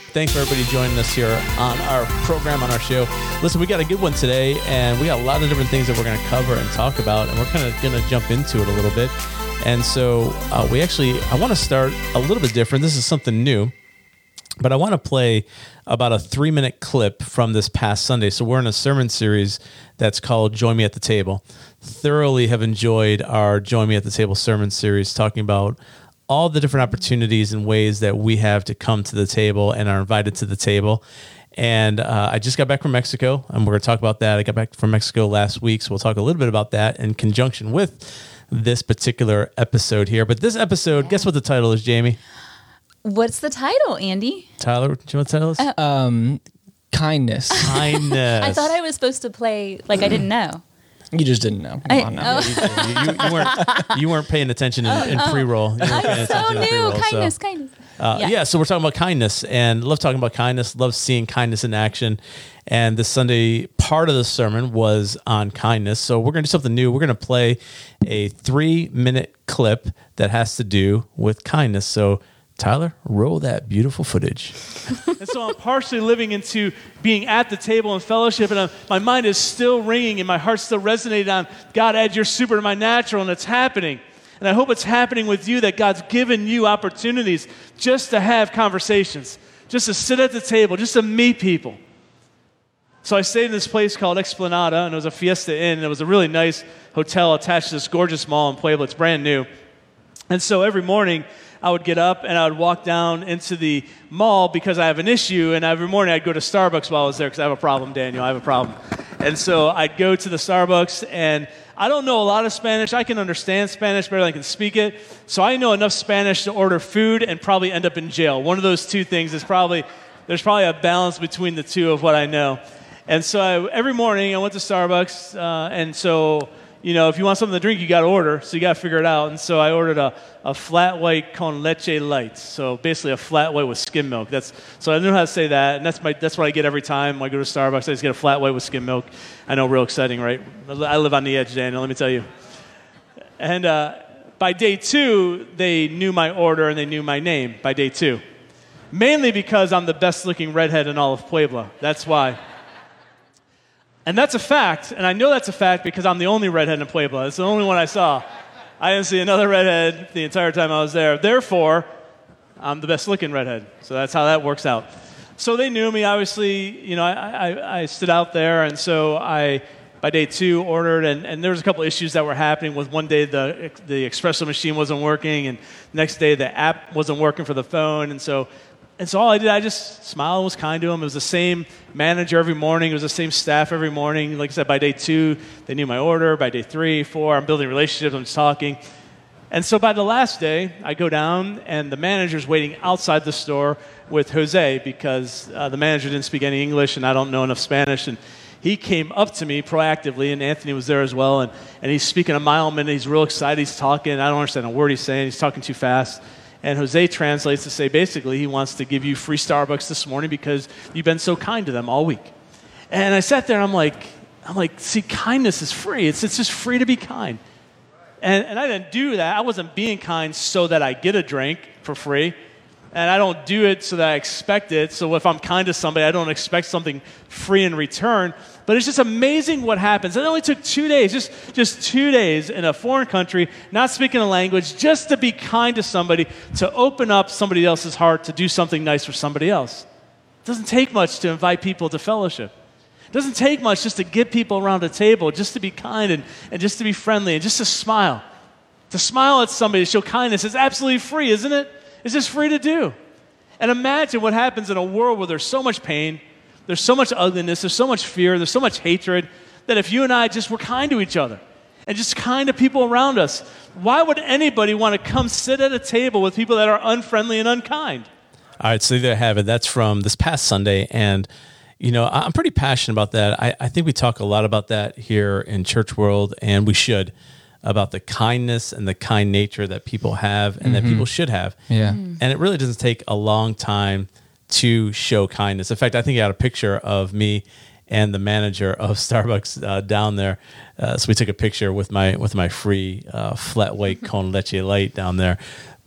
Thanks for everybody joining us here on our program, on our show. Listen, we got a good one today, and we got a lot of different things that we're going to cover and talk about, and we're kind of going to jump into it a little bit. And so I want to start a little bit different. This is something new, but I want to play about a 3-minute clip from this past Sunday. So we're in a sermon series that's called Join Me at the Table. Thoroughly have enjoyed our Join Me at the Table sermon series, talking about all the different opportunities and ways that we have to come to the table and are invited to the table. And I just got back from Mexico, and we're going to talk about that. I got back from Mexico last week, so we'll talk a little bit about that in conjunction with this particular episode here. But this episode, guess what the title is, Jamie? What's the title, Andy? Tyler, do you know what the title is? Kindness. Kindness. I thought I was supposed to play like I didn't know. You just didn't know. Come on now. You weren't paying attention in pre-roll. I'm so new. Kindness. So we're talking about kindness, and love talking about kindness, love seeing kindness in action. And this Sunday, part of the sermon was on kindness. So we're going to do something new. We're going to play a 3-minute clip that has to do with kindness. So Tyler, roll that beautiful footage. And so I'm partially living into being at the table in fellowship, and my mind is still ringing, and my heart's still resonating on, God, add your super to my natural, and it's happening. And I hope it's happening with you, that God's given you opportunities just to have conversations, just to sit at the table, just to meet people. So I stayed in this place called Explanada, and it was a Fiesta Inn, and it was a really nice hotel attached to this gorgeous mall in Puebla. It's brand new. And so every morning, I would get up and I would walk down into the mall because I have an issue, and every morning I'd go to Starbucks while I was there because I have a problem, Daniel. I have a problem. And so I'd go to the Starbucks, and I don't know a lot of Spanish. I can understand Spanish better than I can speak it. So I know enough Spanish to order food and probably end up in jail. One of those two things is there's probably a balance between the two of what I know. And so every morning I went to Starbucks, and so if you want something to drink, you got to order, so you got to figure it out. And so I ordered a flat white con leche light, so basically a flat white with skim milk. So I knew how to say that, and that's what I get every time I go to Starbucks. I just get a flat white with skim milk. I know, real exciting, right? I live on the edge, Daniel, let me tell you. And by day 2, they knew my order and they knew my name by day 2, mainly because I'm the best-looking redhead in all of Puebla. That's why. And that's a fact, and I know that's a fact because I'm the only redhead in Puebla. It's the only one I saw. I didn't see another redhead the entire time I was there. Therefore, I'm the best-looking redhead. So that's how that works out. So they knew me, obviously. I stood out there, and so I, by day 2, ordered, and there was a couple issues that were happening. With one day, the espresso machine wasn't working, and next day, the app wasn't working for the phone, and so all I did, I just smiled and was kind to them. It was the same manager every morning. It was the same staff every morning. Like I said, by day 2, they knew my order. By day 3, 4, I'm building relationships. I'm just talking. And so by the last day, I go down, and the manager's waiting outside the store with Jose because the manager didn't speak any English, and I don't know enough Spanish. And he came up to me proactively, and Anthony was there as well. And he's speaking a mile a minute. He's real excited. He's talking. I don't understand a word he's saying. He's talking too fast. And Jose translates to say, basically, he wants to give you free Starbucks this morning because you've been so kind to them all week. And I sat there, and I'm like, see, kindness is free. It's just free to be kind. And I didn't do that. I wasn't being kind so that I get a drink for free. And I don't do it so that I expect it. So if I'm kind to somebody, I don't expect something free in return. But it's just amazing what happens. It only took 2 days, just 2 days in a foreign country, not speaking a language, just to be kind to somebody, to open up somebody else's heart, to do something nice for somebody else. It doesn't take much to invite people to fellowship. It doesn't take much just to get people around a table, just to be kind and just to be friendly and just to smile. To smile at somebody, to show kindness is absolutely free, isn't it? It's just free to do. And imagine what happens in a world where there's so much pain, there's so much ugliness, there's so much fear, there's so much hatred, that if you and I just were kind to each other and just kind to people around us, why would anybody want to come sit at a table with people that are unfriendly and unkind? All right, so there you have it. That's from this past Sunday, and I'm pretty passionate about that. I think we talk a lot about that here in church world, and we should, about the kindness and the kind nature that people have and that people should have. Yeah. And it really doesn't take a long time to show kindness. In fact, I think I got a picture of me and the manager of Starbucks down there. So we took a picture with my free flat white con leche light down there.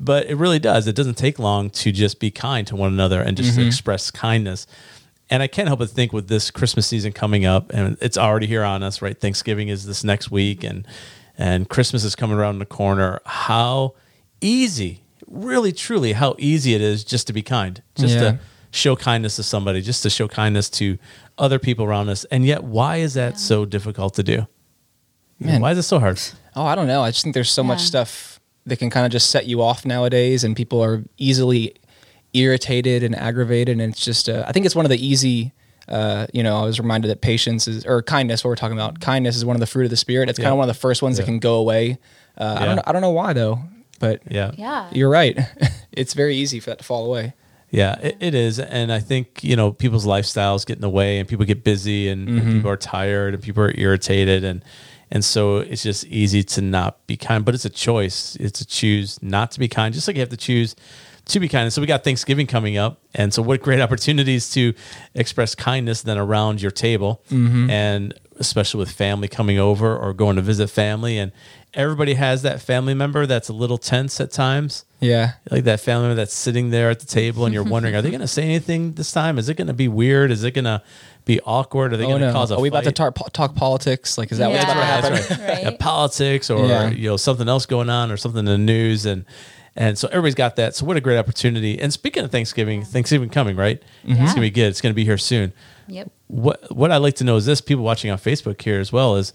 But it really does. It doesn't take long to just be kind to one another and just express kindness. And I can't help but think with this Christmas season coming up, and it's already here on us, right? Thanksgiving is this next week, and Christmas is coming around the corner. How easy, really, truly, how easy it is just to be kind, just to show kindness to somebody, just to show kindness to other people around us. And yet, why is that so difficult to do? Man, why is it so hard? Oh, I don't know. I just think there's so much stuff that can kind of just set you off nowadays, and people are easily irritated and aggravated. And it's just, I think it's one of the easy, I was reminded that patience is, or kindness, what we're talking about, kindness is one of the fruit of the Spirit. It's kind of one of the first ones that can go away. I don't know why though, but you're right. It's very easy for that to fall away. Yeah, it is. And I think, people's lifestyles get in the way, and people get busy, and people are tired, and people are irritated. And so it's just easy to not be kind, but it's a choice. It's a choose not to be kind, just like you have to choose to be kind. And so we got Thanksgiving coming up. And so what great opportunities to express kindness then around your table, and especially with family coming over or going to visit family. And everybody has that family member that's a little tense at times. Yeah. Like that family member that's sitting there at the table, and you're wondering, are they going to say anything this time? Is it going to be weird? Is it going to be awkward? Are they going to cause a fight? Are we about to talk politics? Like, is that what's about to happen? That's right. Yeah, politics or something else going on, or something in the news. And so everybody's got that. So what a great opportunity. And speaking of Thanksgiving coming, right? It's going to be good. It's going to be here soon. Yep. What I'd like to know is this, people watching on Facebook here as well, is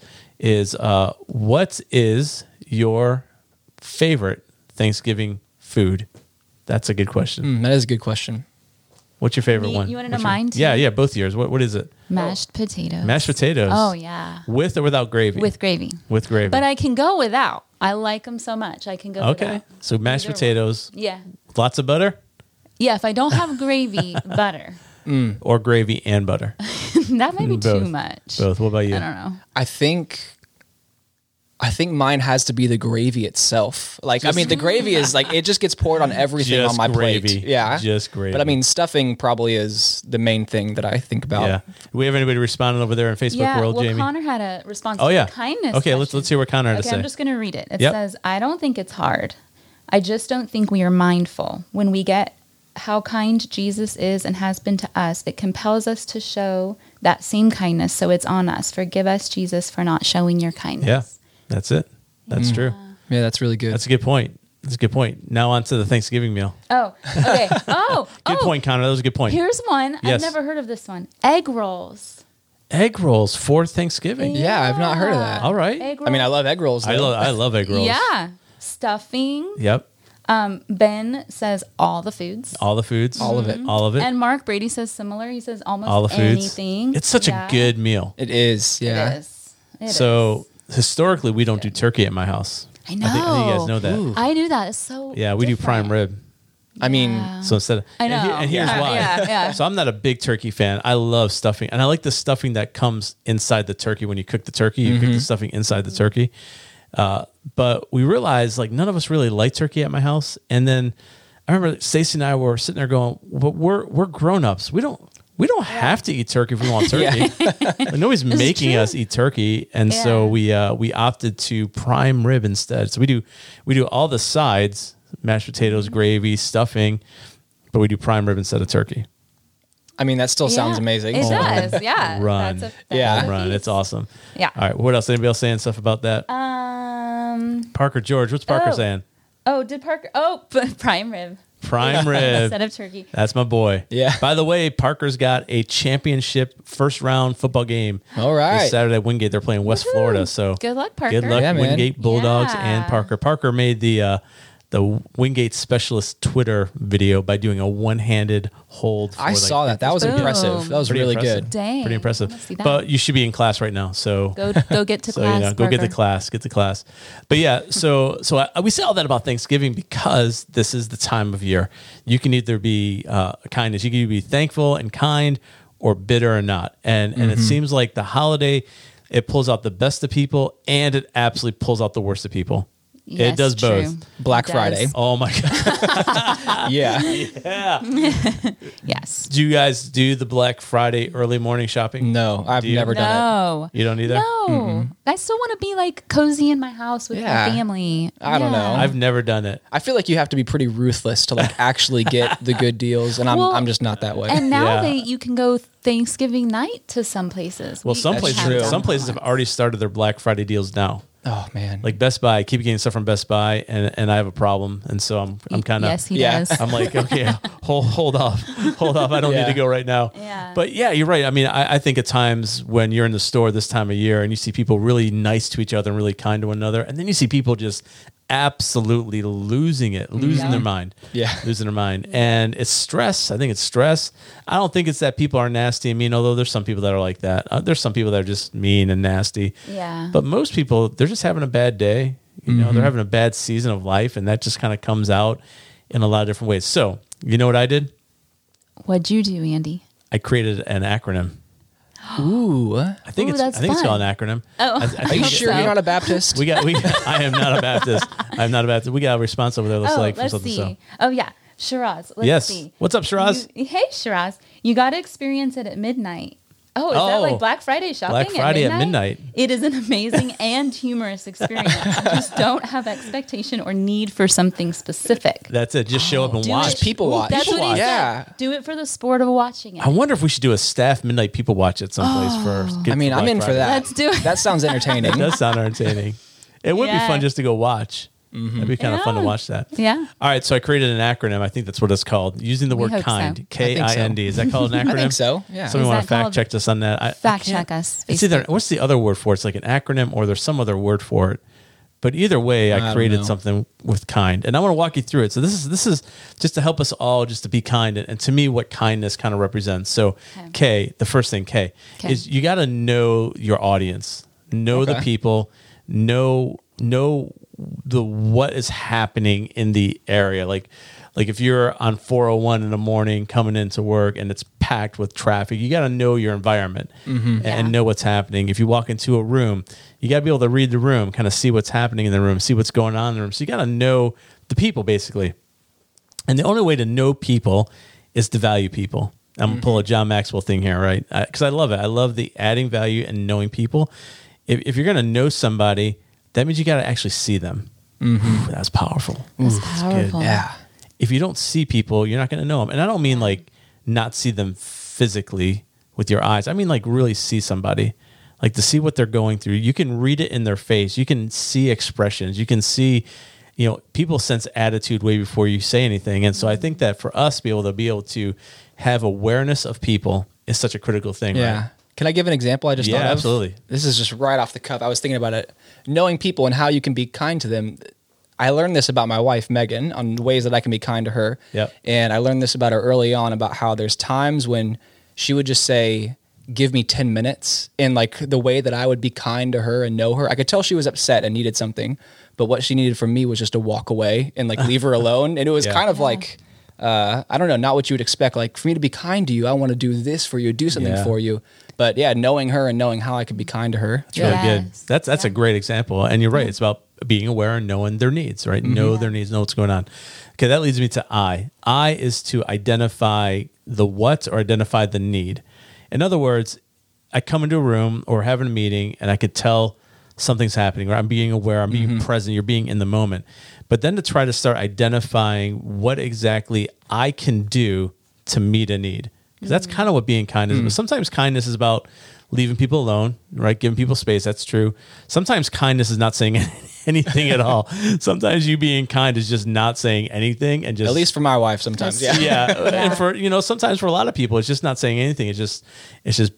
what is your favorite Thanksgiving food? That's a good question. That is a good question. What's your favorite one? You want to know mine too? Yeah, both yours. What is it? Mashed potatoes. Mashed potatoes. Oh, yeah. With or without gravy? With gravy. With gravy. But I can go without. I like them so much. I can go without. Okay. So mashed potatoes. Yeah. Lots of butter? Yeah, if I don't have gravy, butter. Or gravy and butter? That might be Both. too much. Both. What about you? I don't know. I think mine has to be the gravy itself. Like, the gravy is like, it just gets poured on everything on my gravy. plate. Yeah. Just gravy. But stuffing probably is the main thing that I think about. Yeah. Do we have anybody responding over there in Facebook world, Jamie? Connor had a response Oh, to yeah. the kindness Okay, question. let's hear what Connor had to say. I'm just going to read it. It says, I don't think it's hard. I just don't think we are mindful. When we get how kind Jesus is and has been to us, it compels us to show that same kindness. So it's on us. Forgive us, Jesus, for not showing your kindness. Yeah, that's it. That's true. Yeah, that's really good. That's a good point. That's a good point. Now on to the Thanksgiving meal. Oh, okay. Good point, Connor. That was a good point. Here's one. Yes. I've never heard of this one. Egg rolls. Egg rolls for Thanksgiving. Yeah, I've not heard of that. All right. Egg rolls. I love egg rolls. I love egg rolls. Yeah. Stuffing. Yep. Ben says all the foods. All the foods. All of it. All of it. And Mark Brady says similar. He says almost all the foods. anything. It's such a good meal. It is. Yeah. It is. It so historically, we don't do turkey at my house. I know. I think you guys know that. Ooh. I do that. It's so Yeah, we do prime rib. Yeah. So instead of, I know. and here's why. Yeah. So I'm not a big turkey fan. I love stuffing, and I like the stuffing that comes inside the turkey when you cook the turkey. You cook the stuffing inside the turkey. But we realized none of us really like turkey at my house. And then I remember Stacey and I were sitting there going, "But we're grown-ups. We don't have to eat turkey if we want turkey. Nobody's making us eat turkey." And so we opted to prime rib instead. So we do all the sides, mashed potatoes, gravy, stuffing, but we do prime rib instead of turkey. That still sounds amazing. It does. Yeah. Run. That's Yeah. Run. It's awesome. Yeah. All right. What else? Anybody else saying stuff about that? Parker George. What's Parker saying? Oh, did Parker? Oh, prime rib. Prime rib. Instead of turkey. That's my boy. Yeah. By the way, Parker's got a championship first round football game. All right. This Saturday at Wingate. They're playing West Florida. So Good luck, Parker. Good luck, Yeah, man. Wingate Bulldogs Yeah. and Parker. Parker made the Wingate specialist Twitter video by doing a one-handed hold. I saw that. That was Boom. impressive. That was Pretty really impressive. good. Dang. Pretty I impressive. wanna see that. But you should be in class right now. So Go get to so class. go get the Parker. class. Get to class. But yeah, so we say all that about Thanksgiving because this is the time of year. You can either be kindness. You can either be thankful and kind, or bitter or not. And it seems like the holiday, it pulls out the best of people and it absolutely pulls out the worst of people. Yes, it does true. both. Black It Friday. does. Oh my God. Yeah. Yeah. Yes. Do you guys do the Black Friday early morning shopping? No, I've Do you? never done No. You don't either? No. I still want to be like cozy in my house with Yeah. my family. I don't know. I've never done it. it. I feel like you have to be pretty ruthless to like actually get the good deals, and Well, I'm just not that way. And now Yeah. you can go Thanksgiving night to some places. Well, some That's places true. some places have already started their Black Friday deals now. oh man. Like Best Buy, I keep getting stuff from Best Buy, and I have a problem, and so I'm kind of Yes, he Yeah. does. I'm like, okay, hold off. I don't need Yeah. to go right now. Yeah. But yeah, you're right. I mean, I think at times when you're in the store this time of year and you see people really nice to each other and really kind to one another, and then you see people just absolutely losing their mind. Yeah. Losing their mind. And it's stress. I think it's stress. I don't think it's that people are nasty and mean, although there's some people that are like that. There's some people that are just mean and nasty. Yeah. But most people, they're just having a bad day. You know, they're having a bad season of life, and that just kind of comes out in a lot of different ways. So, you know what I did? What'd you do, Andy? I created an acronym. Ooh. I think Ooh, it's that's called fun. an acronym. Oh, I Are you think sure you're not a Baptist? I am not a Baptist. I'm not a Baptist. We got a response over there. Looks like for let's something. see. So Oh, yeah. Shiraz. Let's yes. see. What's up, Shiraz? Hey, Shiraz. You got to experience it at midnight. Oh, is that Oh. like Black Friday shopping? Black Friday at midnight. It is an amazing and humorous experience. Just don't have expectation or need for something specific. That's it. Just show up and Do watch. it. people watch. That's what he Yeah. said. Do it for the sport of watching it. I wonder if we should do a staff midnight people watch at some place for. I mean, I'm in for that. Let's do it. That sounds entertaining. It does sound entertaining. It would be Yeah. fun just to go watch. That'd be kind of fun to Yeah. watch that. Yeah. All right, so I created an acronym. I think that's what it's called. Using the We word hope so. kind. I think KIND. Is that called an acronym? I think so. Yeah. Somebody Is want that to fact called- check us on that? I Fact can't- check us. It's either Facebook. what's the other word for it? It's like an acronym or there's some other word for it. But either way, I don't created know. something with kind, and I want to walk you through it. So this is just to help us all just to be kind, and to me, what kindness kind of represents. So K, the first thing K Okay. is you got to know your audience, know the Okay. people, know the what is happening in the area. Like if you're on 401 in the morning coming into work and it's packed with traffic, you got to know your environment and Yeah. know what's happening. If you walk into a room, you got to be able to read the room, kind of see what's happening in the room, see what's going on in the room. So you got to know the people basically. And the only way to know people is to value people. I'm going to pull a John Maxwell thing here, right? Because I love it. I love the adding value and knowing people. If you're going to know somebody, that means you got to actually see them. Ooh, that's powerful. That's Ooh, that's good. powerful. Yeah. If you don't see people, you're not going to know them. And I don't mean like not see them physically with your eyes. I mean like really see somebody, like to see what they're going through. You can read it in their face. You can see expressions. You can see, people sense attitude way before you say anything. And so I think that for us to be able to have awareness of people is such a critical thing. Yeah. Right? Can I give an example I just Yeah, thought of? absolutely. This is just right off the cuff. I was thinking about it. Knowing people and how you can be kind to them. I learned this about my wife, Megan, on ways that I can be kind to her. Yep. And I learned this about her early on about how there's times when she would just say, give me 10 minutes. And like the way that I would be kind to her and know her, I could tell she was upset and needed something. But what she needed from me was just to walk away and like leave her alone. And it was Yeah. kind of like, I don't know, not what you would expect. Like for me to be kind to you, I want to do this for you, do something Yeah. for you. But yeah, knowing her and knowing how I could be kind to her. It's really good. Yes. That's a great example. And you're right. It's about being aware and knowing their needs, right? Know their needs, know what's going on. Okay, that leads me to I. I is to identify the what or identify the need. In other words, I come into a room or having a meeting and I could tell something's happening, or I'm being aware, I'm being present, you're being in the moment. But then to try to start identifying what exactly I can do to meet a need. Because that's kind of what being kind is. But sometimes kindness is about leaving people alone, right? Giving people space. That's true. Sometimes kindness is not saying anything at all. Sometimes you being kind is just not saying anything and just At least for my wife sometimes. Yeah. yeah. And for sometimes for a lot of people, it's just not saying anything. It's just just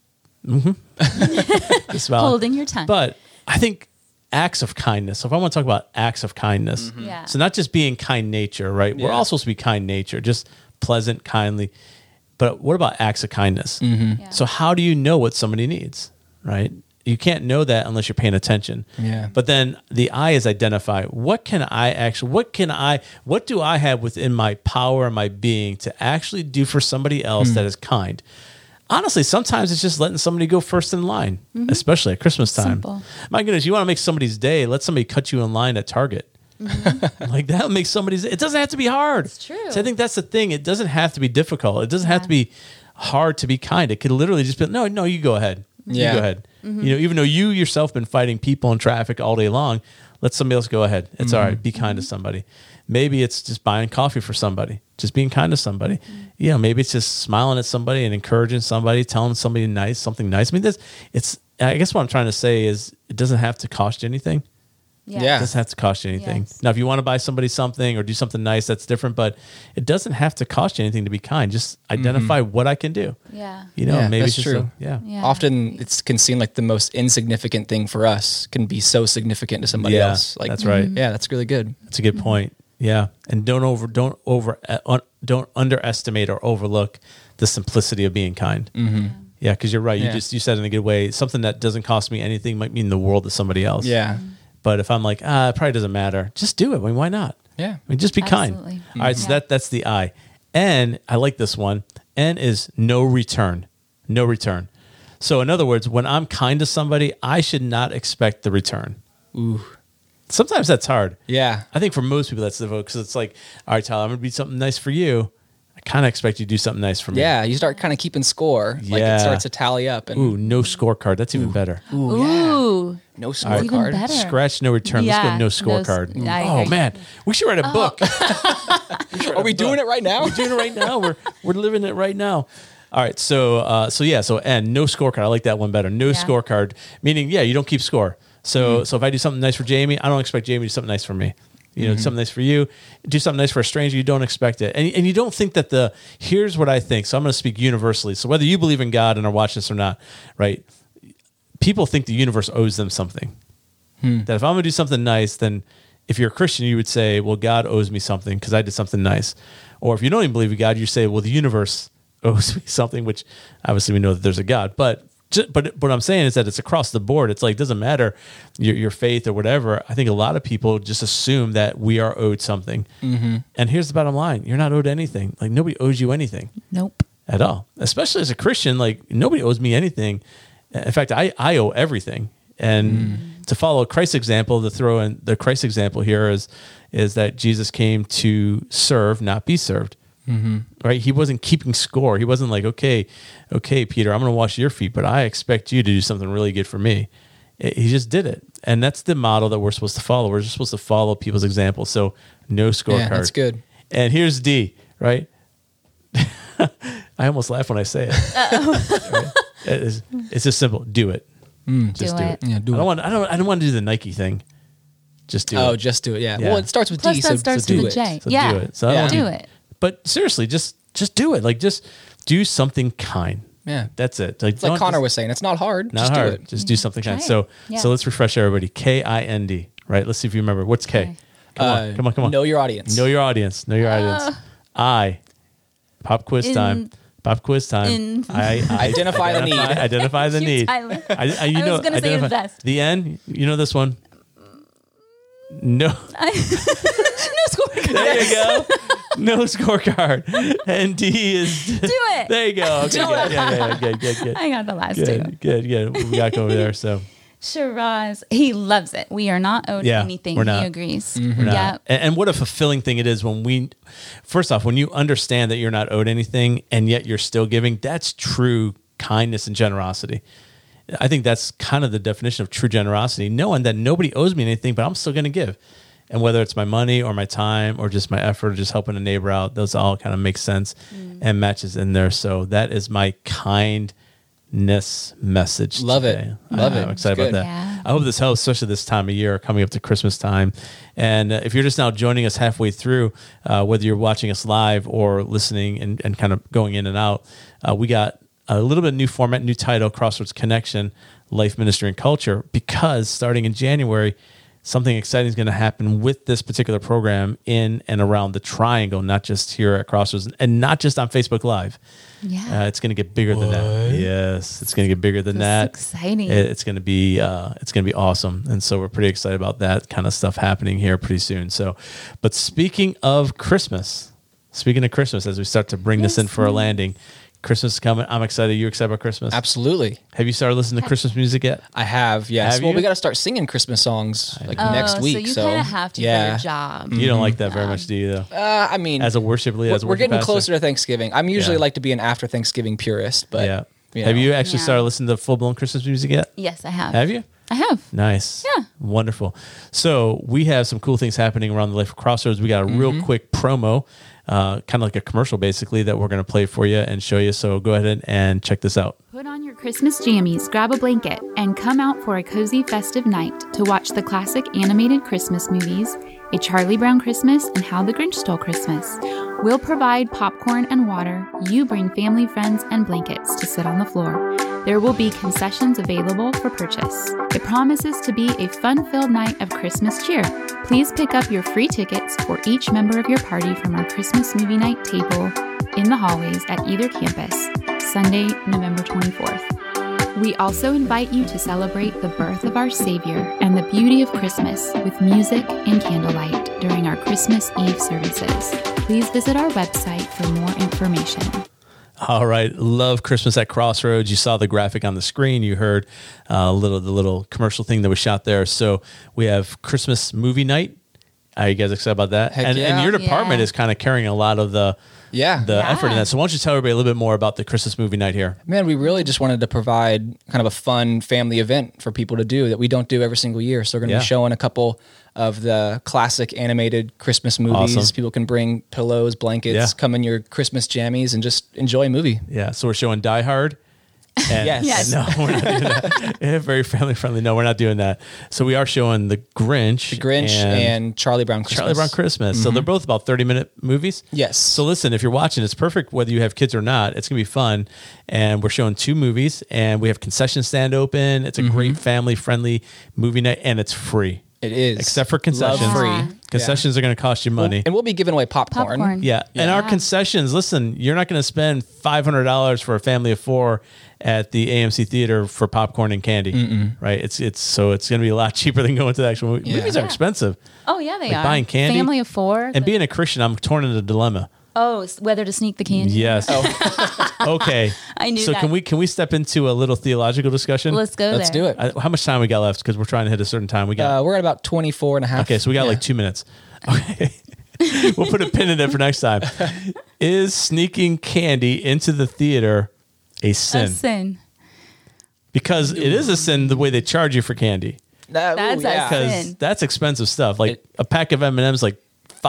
valid. Holding your tongue. But I think acts of kindness. So if I want to talk about acts of kindness, Yeah. so not just being kind nature, right? We're Yeah. all supposed to be kind nature, just pleasant, kindly. But what about acts of kindness? Yeah. So how do you know what somebody needs, right? You can't know that unless you're paying attention. Yeah. But then the I is identify. What do I have within my power and my being to actually do for somebody else that is kind? honestly, sometimes it's just letting somebody go first in line, especially at Christmas time. Simple. My goodness, you want to make somebody's day, let somebody cut you in line at Target. Like that'll make somebody's, it doesn't have to be hard. It's true. So I think that's the thing. It doesn't have to be difficult. It doesn't have to be hard to be kind. It could literally just be, no, you go ahead. Yeah. You go ahead. Even though you yourself been fighting people in traffic all day long, let somebody else go ahead. It's all right. Be kind to somebody. Maybe it's just buying coffee for somebody, just being kind to somebody. Maybe it's just smiling at somebody and encouraging somebody, telling somebody something nice. I mean, I guess what I'm trying to say is it doesn't have to cost you anything. Yeah. It doesn't have to cost you anything. Yes. Now, if you want to buy somebody something or do something nice, that's different, but it doesn't have to cost you anything to be kind. Just identify what I can do. Yeah. Maybe that's it's just true. Yeah. Often it can seem like the most insignificant thing for us can be so significant to somebody else. Like that's right. Yeah, that's really good. That's a good point. Yeah, and don't underestimate or overlook the simplicity of being kind. Yeah, because you're right. Yeah. You said it in a good way. Something that doesn't cost me anything might mean the world to somebody else. Yeah. But if I'm like, it probably doesn't matter, just do it. I mean, why not? Yeah. I mean, just be Absolutely. kind. All right, so that's the I. N, I like this one. N is no return. No return. So in other words, when I'm kind to somebody, I should not expect the return. Ooh. Sometimes that's hard. Yeah. I think for most people that's difficult because it's like, all right, Tyler, I'm going to do something nice for you. I kind of expect you to do something nice for me. Yeah. You start kind of keeping score. Like Yeah. it starts to tally up. And Ooh, no scorecard. That's even better. Ooh, yeah. Ooh. No Even scorecard. better. Scratch, no return. Let's Yeah, go, no no scorecard. I Oh, agree. man. We should write a book. Are we doing it right now? We're doing it right now. We're living it right now. All right. So N, no scorecard. I like that one better. No Yeah. scorecard, meaning, you don't keep score. So if I do something nice for Jamie, I don't expect Jamie to do something nice for me. Something nice for you. Do something nice for a stranger, you don't expect it. And you don't think that here's what I think. So I'm going to speak universally. So whether you believe in God and are watching this or not, right? People think the universe owes them something. That if I'm going to do something nice, then if you're a Christian, you would say, well, God owes me something because I did something nice. Or if you don't even believe in God, you say, well, the universe owes me something, which obviously we know that there's a God. But what I'm saying is that it's across the board. It's like, it doesn't matter your faith or whatever. I think a lot of people just assume that we are owed something. And here's the bottom line. You're not owed anything. Like nobody owes you anything Nope. at all, especially as a Christian. Like nobody owes me anything. In fact, I owe everything. And to follow Christ's example, to throw in the Christ example here is that Jesus came to serve, not be served. Right? He wasn't keeping score. He wasn't like, okay, Peter, I'm going to wash your feet, but I expect you to do something really good for me. He just did it. And that's the model that we're supposed to follow. We're just supposed to follow people's example. So no scorecard. Yeah, that's good. And here's D, right? I almost laugh when I say it. Right? It's just simple. Do it. Just do it. Yeah, do it. I don't want to do the Nike thing. Just do it. Just do it. Yeah. Yeah. Well, it starts with Plus D, that so starts do with a it. J. So Yeah. do it. So I don't Yeah. want Do to- it. But seriously, just do it. Like just do something kind. Yeah. That's it. It's like Connor was saying. It's not hard. Not Just hard. do it. Just do something kind. Try So it. Yeah. so let's refresh everybody. KIND. Right. Let's see if you remember. What's K? Okay. Come on. Know your audience. Know your audience. Know your audience. I. Pop quiz time. Pop quiz time. I Identify the need. Identify the You, need. Tyler. I was gonna say identify- invest. The N. You know this one. No. No scorecard. There you go. No scorecard. And D is Do it. There you go. Okay, Do good. it. Yeah, good. I got the last two. Good. We got over there. So Shiraz, he loves it. We are not owed Yeah, anything. we're not. He agrees. we're not. Yeah. And what a fulfilling thing it is first off, when you understand that you're not owed anything and yet you're still giving, that's true kindness and generosity. I think that's kind of the definition of true generosity, knowing that nobody owes me anything, but I'm still going to give. And whether it's my money or my time or just my effort or just helping a neighbor out, those all kind of make sense and matches in there. So that is my kindness message. Love it. today. Love it. I'm excited It's about good. that. Yeah. I hope this helps, especially this time of year, coming up to Christmas time. And if you're just now joining us halfway through, whether you're watching us live or listening and kind of going in and out, we got a little bit new format, new title, Crossroads Connection, Life, Ministry, and Culture, because starting in January, something exciting is going to happen with this particular program in and around the Triangle, not just here at Crossroads and not just on Facebook Live. Yeah. It's going to get bigger than that. Yes, it's going to get bigger than that. exciting. It's going to be awesome, and so we're pretty excited about that kind of stuff happening here pretty soon. So, but speaking of Christmas, as we start to bring this in for a landing, Christmas is coming. I'm excited. You excited about Christmas? Absolutely. Have you started listening to Christmas music yet? I have, yes. Have well, you? we got to start singing Christmas songs next week. So you kind of have to for your job. You don't like that very much, do you, though? I mean, As a worship leader, as a we're worship getting pastor? closer to Thanksgiving. I'm usually Yeah. like to be an after Thanksgiving purist, but Yeah. Have you actually Yeah. started listening to full-blown Christmas music yet? Yes, I have. Have you? I have. Nice. Yeah. Wonderful. So we have some cool things happening around the Life of Crossroads. We got a real quick promo, kind of like a commercial basically, that we're going to play for you and show you. So go ahead and check this out. Put on your Christmas jammies, grab a blanket, and come out for a cozy festive night to watch the classic animated Christmas movies, A Charlie Brown Christmas and How the Grinch Stole Christmas. We'll provide popcorn and water. You bring family, friends, and blankets to sit on the floor. There will be concessions available for purchase. It promises to be a fun-filled night of Christmas cheer. Please pick up your free tickets for each member of your party from our Christmas movie night table in the hallways at either campus, Sunday, November 24th. We also invite you to celebrate the birth of our Savior and the beauty of Christmas with music and candlelight during our Christmas Eve services. Please visit our website for more information. All right. Love Christmas at Crossroads. You saw the graphic on the screen. You heard the little commercial thing that was shot there. So we have Christmas movie night. Are you guys excited about that? Heck And yeah. your department Yeah. is kind of carrying a lot of the effort in that. So why don't you tell everybody a little bit more about the Christmas movie night here? Man, we really just wanted to provide kind of a fun family event for people to do that we don't do every single year. So we're going to Yeah. be showing a couple of the classic animated Christmas movies. Awesome. People can bring pillows, blankets, Yeah. come in your Christmas jammies and just enjoy a movie. Yeah. So we're showing Die Hard. And Yes. No, we're not doing that. Yeah, very family friendly. No, we're not doing that. So we are showing The Grinch. The Grinch and Charlie Brown Christmas. Charlie Brown Christmas. So they're both about 30-minute movies. Yes. So listen, if you're watching, it's perfect whether you have kids or not. It's going to be fun. And we're showing 2 movies and we have concession stand open. It's a great family-friendly movie night and it's free. It is. Except for concessions. Love free. Yeah. Concessions are going to cost you money. And we'll be giving away popcorn. Popcorn. Yeah. And our concessions, listen, you're not going to spend $500 for a family of 4 at the AMC theater for popcorn and candy, right? It's going to be a lot cheaper than going to the actual movie. Yeah. Movies are expensive. Oh, yeah, they Like are. buying candy. Family of 4. And being a Christian, I'm torn in a dilemma. whether to sneak the candy. Yes. Okay. I knew so that. can we step into a little theological discussion? Let's go Let's there. do it. How much time we got left? Because we're trying to hit a certain time. We got We're at about 24 and a half. okay, so we got like 2 minutes. Okay. We'll put a pin in it for next time. Is sneaking candy into the theater a sin? A sin. Because it is a sin the way they charge you for candy. That's a Because sin. that's expensive stuff. Like a pack of M&Ms like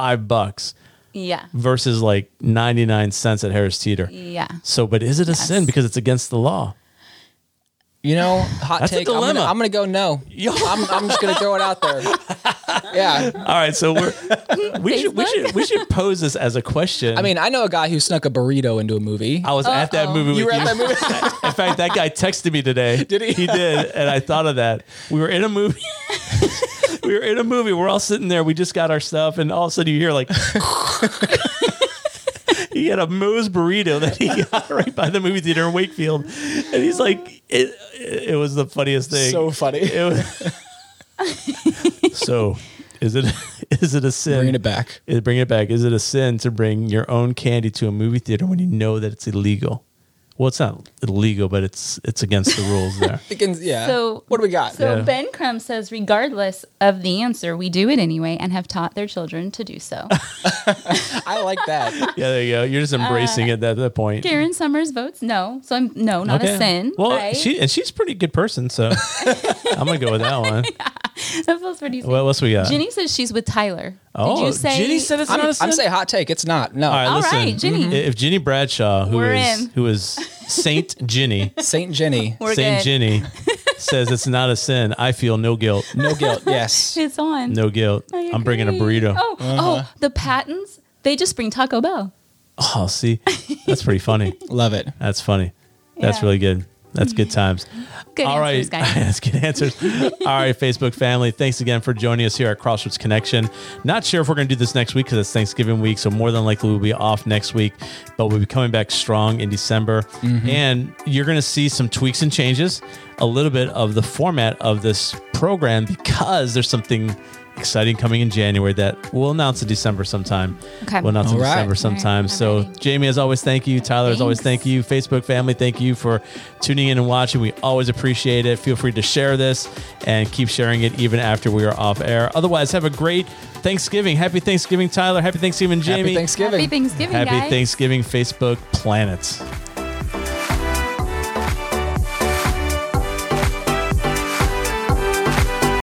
$5 Yeah. versus like 99 cents at Harris Teeter. Yeah. So, but is it a sin because it's against the law? You know, hot That's a take. I'm dilemma. gonna go no. I'm just gonna throw it out there. Yeah. All right, so we should pose this as a question. I mean, I know a guy who snuck a burrito into a movie. I was at that movie with You you. were at that movie? In fact, that guy texted me today. Did he? He did, and I thought of that. We were in a movie. We were in a movie. We're all sitting there. We just got our stuff, and all of a sudden you hear like. He had a Moe's burrito that he got right by the movie theater in Wakefield, and he's like, "It was the funniest thing." So funny. It was. So, is it a sin? Bringing it back. Bring it back. Is it a sin to bring your own candy to a movie theater when you know that it's illegal? Well, it's not illegal, but it's against the rules there. Yeah. So what do we got? So Yeah. Ben Crumb says, regardless of the answer, we do it anyway and have taught their children to do so. I like that. Yeah, there you go. You're just embracing it at that point. Karen Summers votes no. So I'm not Okay. a sin. Well, right? she's a pretty good person, so I'm gonna go with that one. That feels pretty sweet. What else we got? Ginny says she's with Tyler. Oh, Did you say Ginny said it's not a sin. I'm saying hot take. It's not. No. All right, All listen. right, Ginny. If Ginny Bradshaw, We're in. who is Saint Ginny, Saint Jenny. We're Saint good. Ginny, says it's not a sin, I feel no guilt. No guilt. Yes. It's on. No guilt. I I'm bringing a agree. burrito. Oh, the Pattons, they just bring Taco Bell. Oh, see, that's pretty funny. Love it. That's funny. That's Yeah. really good. That's good times. Good All answers, right. guys. That's good answers. All right, Facebook family, thanks again for joining us here at Crossroads Connection. Not sure if we're going to do this next week because it's Thanksgiving week, so more than likely we'll be off next week, but we'll be coming back strong in December. And you're going to see some tweaks and changes, a little bit of the format of this program because there's something exciting coming in January that we'll announce in December sometime. Okay. We'll announce in All right. December sometime. All right. So, Alrighty. Jamie, as always, thank you. Tyler, as always, Thanks. thank you. Facebook family, thank you for tuning in and watching. We always appreciate it. Feel free to share this and keep sharing it even after we are off air. Otherwise, have a great Thanksgiving. Happy Thanksgiving, Tyler. Happy Thanksgiving, Jamie. Happy Thanksgiving. Happy Thanksgiving, Happy guys. Thanksgiving, Facebook Planet.